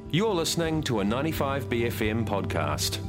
You're listening to a 95BFM podcast.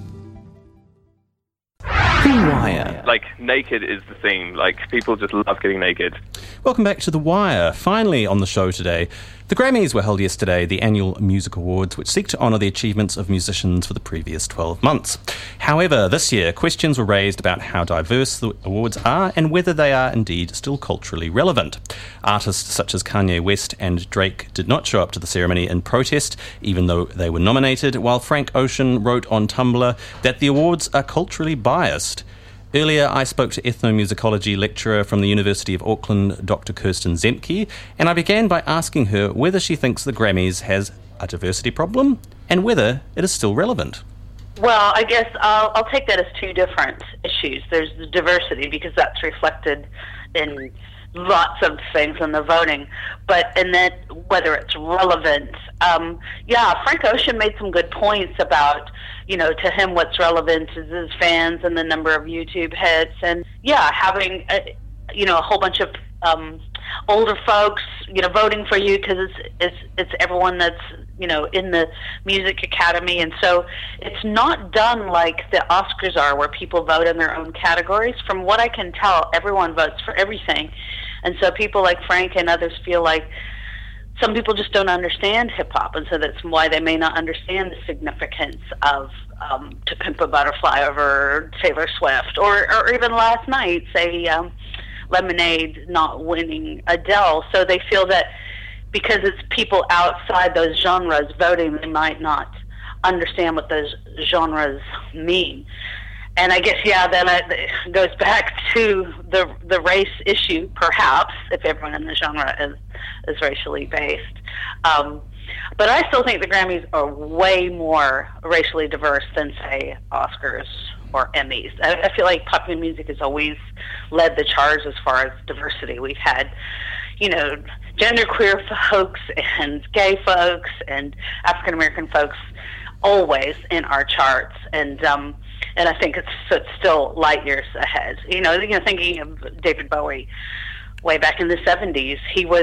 The Wire. Like, naked is the theme. Like, people just love getting naked. Welcome back to The Wire. Finally on the show today, the Grammys were held yesterday, the annual music awards, which seek to honour the achievements of musicians for the previous 12 months. However, this year, questions were raised about how diverse the awards are and whether they are indeed still culturally relevant. Artists such as Kanye West and Drake did not show up to the ceremony in protest, even though they were nominated, while Frank Ocean wrote on Tumblr that the awards are culturally biased. Earlier, I spoke to ethnomusicology lecturer from the University of Auckland, Dr. Kirsten Zemke, and I began by asking her whether she thinks the Grammys has a diversity problem and whether it is still relevant. Well, I guess I'll take that as two different issues. There's the diversity, because that's reflected in lots of things in the voting, but in that whether it's relevant, Frank Ocean made some good points about, to him what's relevant is his fans and the number of YouTube hits, and having a whole bunch of older folks voting for you because it's everyone that's in the music academy, and so it's not done like the Oscars are, where people vote in their own categories. From what I can tell, everyone votes for everything, and so people like Frank and others feel like some people just don't understand hip-hop, and so that's why they may not understand the significance of To Pimp a Butterfly over Taylor Swift, or even last night, say, Lemonade not winning Adele. So they feel that because it's people outside those genres voting, they might not understand what those genres mean. And I guess, then it goes back to the race issue, perhaps, if everyone in the genre is racially based. But I still think the Grammys are way more racially diverse than, say, Oscars or Emmys. I feel like popular music has always led the charge as far as diversity. We've had, genderqueer folks and gay folks and African American folks always in our charts, and I think it's still light years ahead. Thinking of David Bowie, way back in the 70s, he was,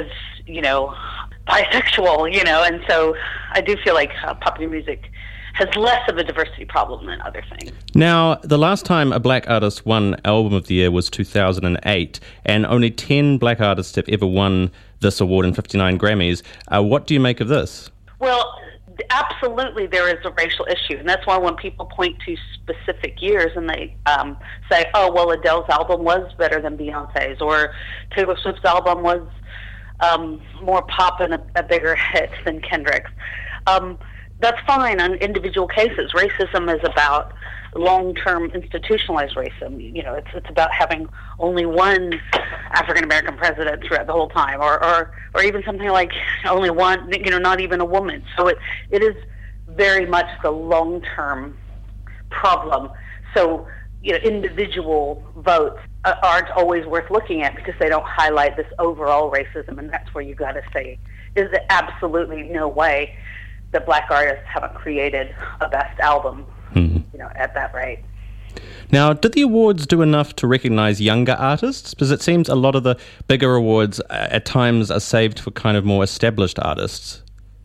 bisexual, and so I do feel like popular music has less of a diversity problem than other things. Now, the last time a black artist won Album of the Year was 2008, and only 10 black artists have ever won this award in 59 Grammys. What do you make of this? Well, absolutely there is a racial issue, and that's why when people point to specific years and they say, oh, well, Adele's album was better than Beyonce's, or Taylor Swift's album was more pop and a bigger hit than Kendrick's. That's fine on individual cases. Racism is about long-term institutionalized racism. It's about having only one African-American president throughout the whole time, or even something like only one, not even a woman. So it is very much the long-term problem. So, individual votes aren't always worth looking at because they don't highlight this overall racism, and that's where you got to say, is there absolutely no way that black artists haven't created a best album, at that rate. Now, did the awards do enough to recognise younger artists? Because it seems a lot of the bigger awards at times are saved for kind of more established artists.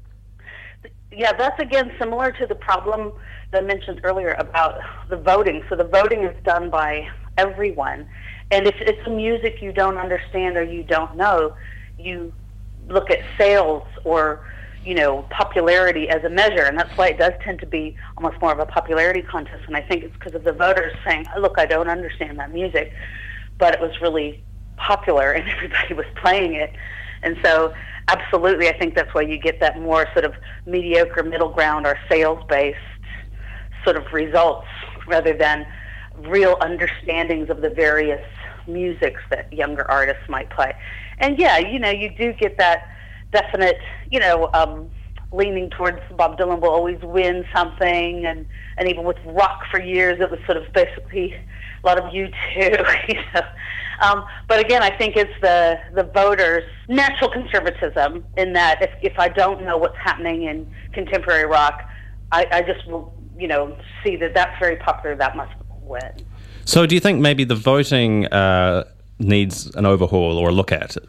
Yeah, that's again similar to the problem that I mentioned earlier about the voting. So the voting is done by everyone, and if it's music you don't understand or you don't know, you look at sales or popularity as a measure, and that's why it does tend to be almost more of a popularity contest. And I think it's because of the voters saying, look, I don't understand that music, but it was really popular and everybody was playing it. And so absolutely, I think that's why you get that more sort of mediocre middle ground or sales-based sort of results rather than real understandings of the various musics that younger artists might play. And you do get that definite, leaning towards Bob Dylan will always win something, and even with rock for years, it was sort of basically a lot of U2, But again, I think it's the voters' natural conservatism in that if I don't know what's happening in contemporary rock, I just will, see that that's very popular, that must win. So do you think maybe the voting needs an overhaul or a look at it?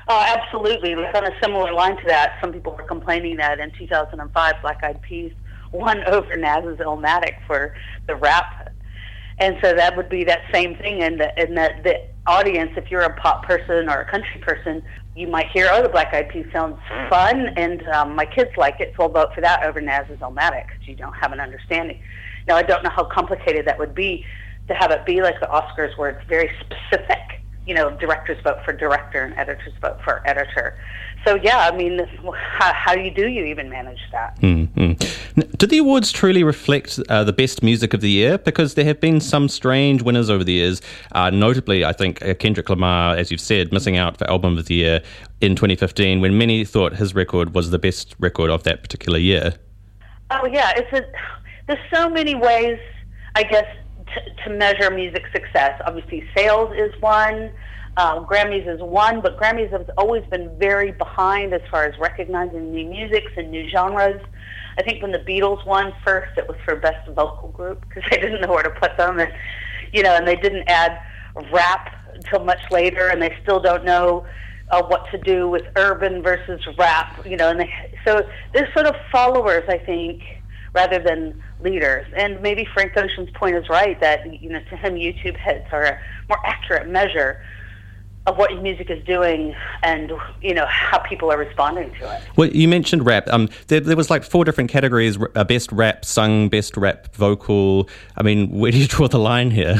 Oh, absolutely. Like on a similar line to that, some people were complaining that in 2005, Black Eyed Peas won over Naz's Illmatic for the rap. And so that would be that same thing in that the audience, if you're a pop person or a country person, you might hear, oh, the Black Eyed Peas sounds fun, and my kids like it, so I'll vote for that over Naz's Illmatic, because you don't have an understanding. Now, I don't know how complicated that would be to have it be like the Oscars, where it's very specific. Directors vote for director and editors vote for editor. So, yeah, I mean, how do you even manage that? Mm-hmm. Do the awards truly reflect the best music of the year? Because there have been some strange winners over the years. Notably, I think Kendrick Lamar, as you've said, missing out for Album of the Year in 2015, when many thought his record was the best record of that particular year. Oh, yeah. There's so many ways, I guess, to measure music success. Obviously, sales is one. Grammys is one, but Grammys have always been very behind as far as recognizing new musics and new genres. I think when the Beatles won first, it was for Best Vocal Group, because they didn't know where to put them, and they didn't add rap until much later, and they still don't know what to do with urban versus rap. So they're sort of followers, I think, rather than leaders. And maybe Frank Ocean's point is right, that to him YouTube hits are a more accurate measure of what music is doing and how people are responding to it. Well, you mentioned rap. There was like 4 different categories: best rap sung, best rap vocal. I mean, where do you draw the line here?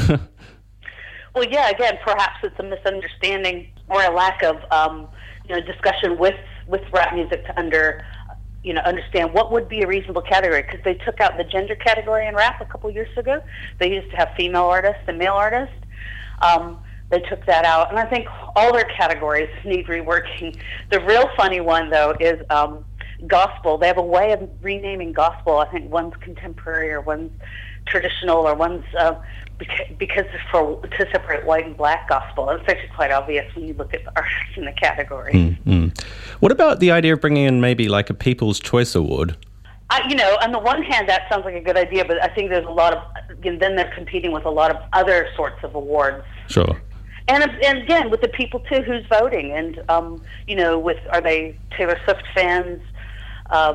Well, yeah, again, perhaps it's a misunderstanding or a lack of discussion with rap music to understand what would be a reasonable category, because they took out the gender category in rap a couple years ago. They used to have female artists and male artists. They took that out, and I think all their categories need reworking. The real funny one, though, is gospel. They have a way of renaming gospel. I think one's contemporary or one's traditional or one's because to separate white and black gospel. It's actually quite obvious when you look at the artists in the category. Mm-hmm. What about the idea of bringing in maybe like a People's Choice Award? On the one hand, that sounds like a good idea, but I think there's a lot of, then they're competing with a lot of other sorts of awards. Sure. And again, with the people, too, who's voting. And, are they Taylor Swift fans? Are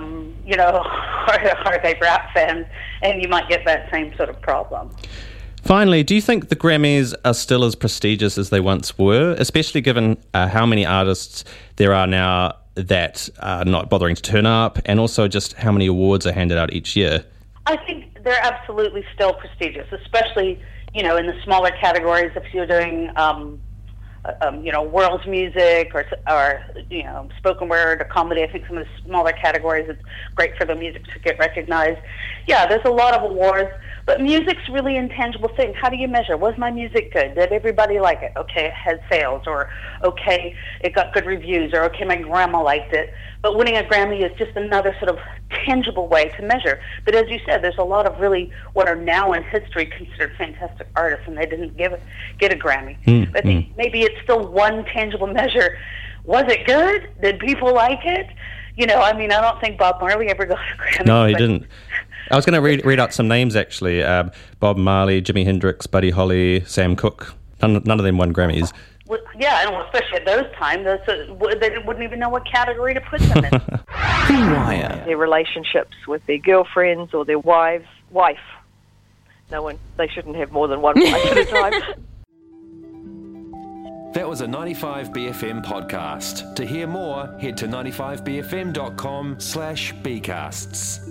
they rap fans? And you might get that same sort of problem. Finally, do you think the Grammys are still as prestigious as they once were, especially given how many artists there are now that are not bothering to turn up, and also just how many awards are handed out each year? I think they're absolutely still prestigious, especially in the smaller categories. If you're doing, world music or spoken word or comedy, I think some of the smaller categories, it's great for the music to get recognized. Yeah, there's a lot of awards, but music's really intangible thing. How do you measure? Was my music good? Did everybody like it? Okay, it had sales, or okay, it got good reviews, or okay, my grandma liked it. But winning a Grammy is just another sort of tangible way to measure. But as you said, there's a lot of really what are now in history considered fantastic artists, and they didn't get a Grammy. But I think maybe it's still one tangible measure. Was it good? Did people like it? I don't think Bob Marley ever got a Grammy. No, he didn't. I was going to read out some names, actually. Bob Marley, Jimi Hendrix, Buddy Holly, Sam Cooke. None of them won Grammys. Well, yeah, and especially at those times, they wouldn't even know what category to put them in. The Wire. Their relationships with their girlfriends or their wife. They shouldn't have more than one wife at a time. That was a 95BFM podcast. To hear more, head to 95BFM.com/bcasts.